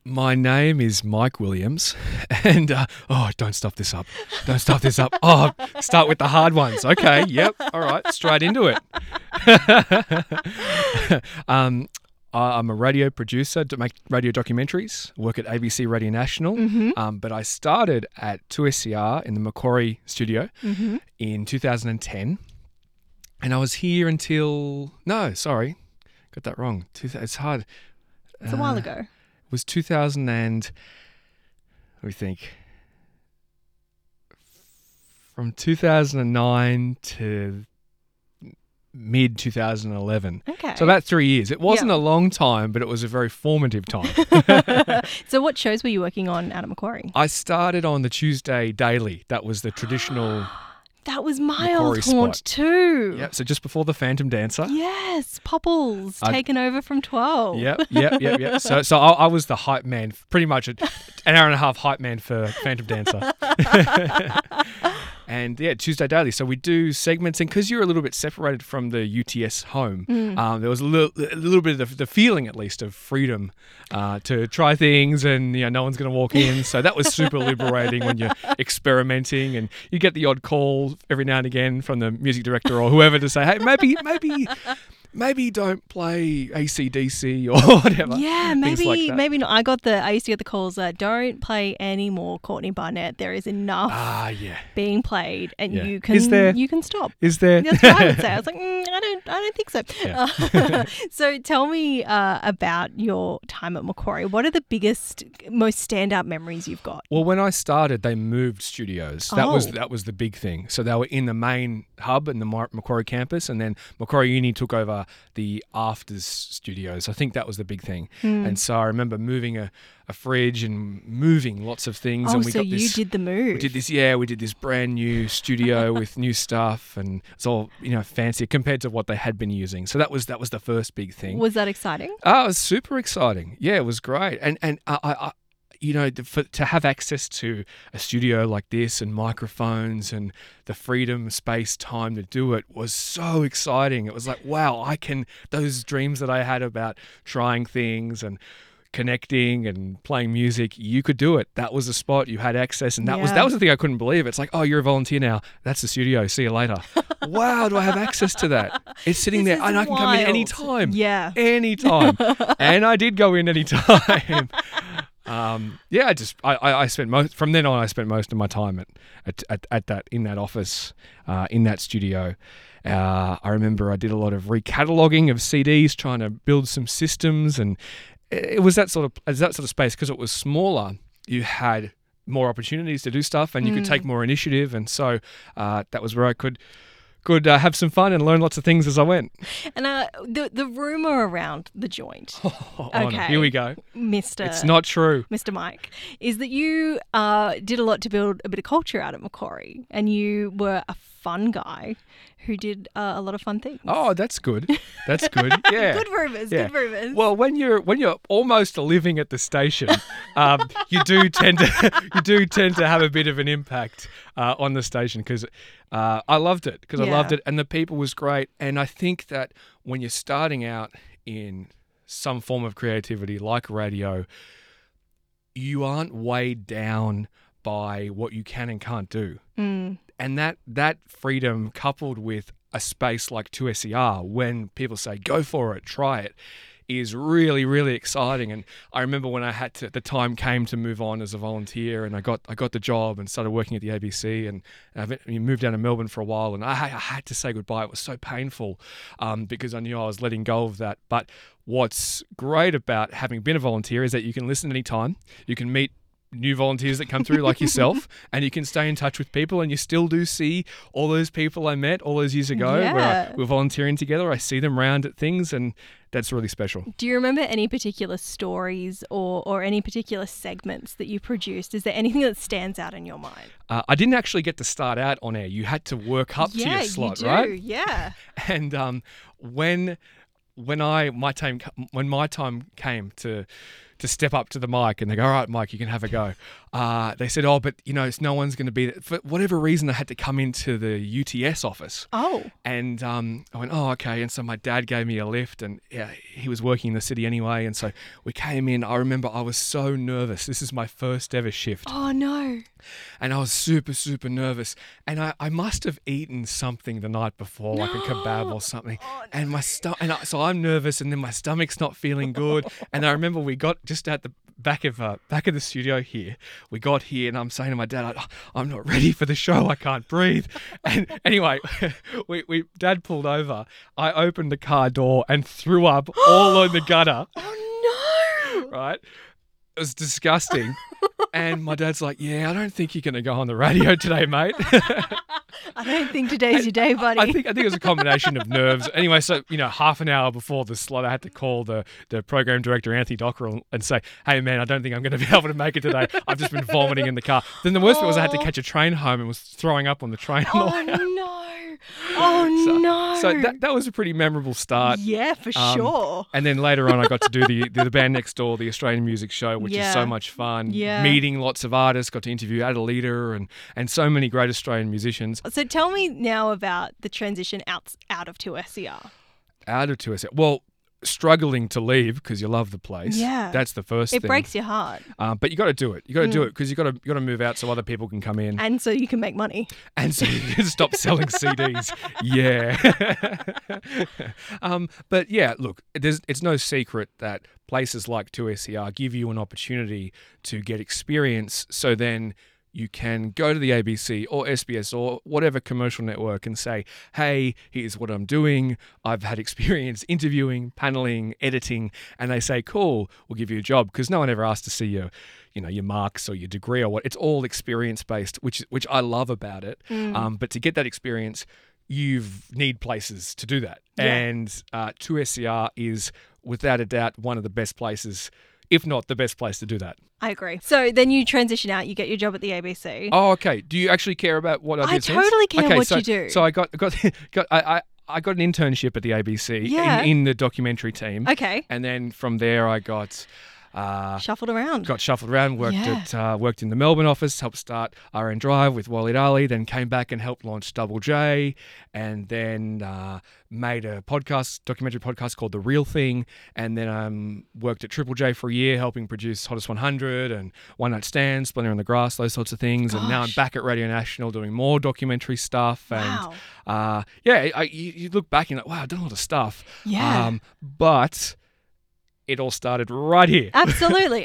My name is Mike Williams, and don't stop this up. Don't stop this up. Oh, start with the hard ones. Okay, yep, all right, straight into it. I'm a radio producer, to make radio documentaries, work at ABC Radio National, but I started at 2SCR in the Macquarie studio in 2010, and I was here until, no, sorry, got that wrong. It's hard. It's a while ago. It was 2000 and, let me think, from 2009 to mid 2011. Okay. So about 3 years. It wasn't a long time, but it was a very formative time. So what shows were you working on out at Macquarie? I started on the Tuesday Daily. That was the traditional That was my Macquarie old haunt spot. too. Yep, so just before the Phantom Dancer. Yes, Popples taken over from 12. Yep. So I was the hype man, pretty much an hour and a half hype man for Phantom Dancer. And yeah, Tuesday Daily. So we do segments, and because you're a little bit separated from the UTS home, there was a little bit of the feeling, at least, of freedom to try things, and no one's going to walk in. So that was super liberating when you're experimenting, and you get the odd call every now and again from the music director or whoever to say, hey, maybe don't play AC/DC or whatever. Yeah, Things like that. maybe not. I used to get the calls that don't play any more Courtney Barnett. There is enough being played, and you can stop. Is there? That's what I would say. I was like, I don't think so. Yeah. So tell me about your time at Macquarie. What are the biggest, most standout memories you've got? Well, when I started, they moved studios. That was the big thing. So they were in the main hub in the Macquarie campus, and then Macquarie Uni took over the afters studios. I think that was the big thing. And so I remember moving a fridge and moving lots of things. Oh, and we so got this, you did the move. We did this brand new studio with new stuff, and it's all fancy compared to what they had been using. So that was the first big thing. Was that exciting? Oh, it was super exciting. Yeah, it was great. And I to have access to a studio like this and microphones and the freedom, space, time to do it was so exciting. It was like, wow, those dreams that I had about trying things and connecting and playing music, you could do it. That was the spot. You had access, and that was the thing I couldn't believe. It's like, oh, you're a volunteer now. That's the studio. See you later. Wow, do I have access to that? It's sitting there, and I can come in anytime. Yeah, anytime. And I did go in anytime. I spent from then on. I spent most of my time in that office, in that studio. I remember I did a lot of recataloguing of CDs, trying to build some systems, and it was that sort of space because it was smaller. You had more opportunities to do stuff, and you could take more initiative, and so that was where I could have some fun and learn lots of things as I went. And the rumor around the joint, okay, here we go, Mr. It's not true, Mr. Mike, is that you did a lot to build a bit of culture out at Macquarie, and you were a fun guy who did a lot of fun things. Oh, that's good. That's good. Yeah. Good rumors. Yeah. Good rumors. Well, when you're almost living at the station, you do tend to have a bit of an impact on the station because I loved it I loved it, and the people was great. And I think that when you're starting out in some form of creativity like radio, you aren't weighed down by what you can and can't do. And that freedom, coupled with a space like 2SCR, when people say, go for it, try it, is really, really exciting. And I remember when the time came to move on as a volunteer, and I got the job and started working at the ABC, and I moved down to Melbourne for a while, and I had to say goodbye. It was so painful because I knew I was letting go of that. But what's great about having been a volunteer is that you can listen anytime, you can meet new volunteers that come through like yourself, and you can stay in touch with people, and you still do see all those people I met all those years ago where we're volunteering together. I see them around at things, and that's really special. Do you remember any particular stories or any particular segments that you produced? Is there anything that stands out in your mind? I didn't actually get to start out on air. You had to work up to your slot, you do. right? Yeah. And when my time came to to step up to the mic, and they go, all right, Mike, you can have a go. They said, oh, but, no one's going to be there. For whatever reason, I had to come into the UTS office. Oh. And I went, oh, okay. And so my dad gave me a lift, and he was working in the city anyway. And so we came in. I remember I was so nervous. This is my first ever shift. Oh, no. And I was super, super nervous. And I must have eaten something the night before, like a kebab or something. Oh, no. And so I'm nervous, and then my stomach's not feeling good. And I remember we got just at the back of the studio here. We got here, and I'm saying to my dad, I'm not ready for the show. I can't breathe. And anyway, Dad pulled over. I opened the car door and threw up all on the gutter. Oh, no. Right? It was disgusting. And my dad's like, yeah, I don't think you're going to go on the radio today, mate. I don't think today's your day, buddy. I think it was a combination of nerves. Anyway, so, half an hour before the slot, I had to call the program director, Anthony Dockrell, and say, hey, man, I don't think I'm going to be able to make it today. I've just been vomiting in the car. Then the worst bit was I had to catch a train home and was throwing up on the train. Oh, no. Oh, no. So that was a pretty memorable start. Yeah, for sure. And then later on, I got to do the Band Next Door, the Australian music show, which is so much fun. Yeah. Meeting lots of artists, got to interview Adalita and so many great Australian musicians. So tell me now about the transition out of 2SER. Out of 2SER. Well, struggling to leave because you love the place. Yeah. That's the first thing. It breaks your heart. But you got to do it. You got to do it because you got to move out so other people can come in. And so you can make money. And so you can stop selling CDs. Yeah. But yeah, look, it's no secret that places like 2SER give you an opportunity to get experience, so then you can go to the ABC or SBS or whatever commercial network and say, hey, here's what I'm doing. I've had experience interviewing, paneling, editing. And they say, cool, we'll give you a job, because no one ever asked to see your marks or your degree or what. It's all experience-based, which I love about it. But to get that experience, you need places to do that. Yeah. And 2SER is, without a doubt, one of the best places, if not the best place to do that. I agree. So then you transition out, you get your job at the ABC. Oh, okay. Do you actually care about what I did? I totally care what you do. So I got I got an internship at the ABC in the documentary team. Okay. And then from there I got shuffled around. Got shuffled around, worked in the Melbourne office, helped start RN Drive with Waleed Ali, then came back and helped launch Double J, and then made a documentary podcast called The Real Thing, and then worked at Triple J for a year, helping produce Hottest 100 and One Night Stand, Splendour in the Grass, those sorts of things. And now I'm back at Radio National doing more documentary stuff. And wow. You look back and you're like, wow, I've done a lot of stuff. Yeah. But it all started right here. Absolutely.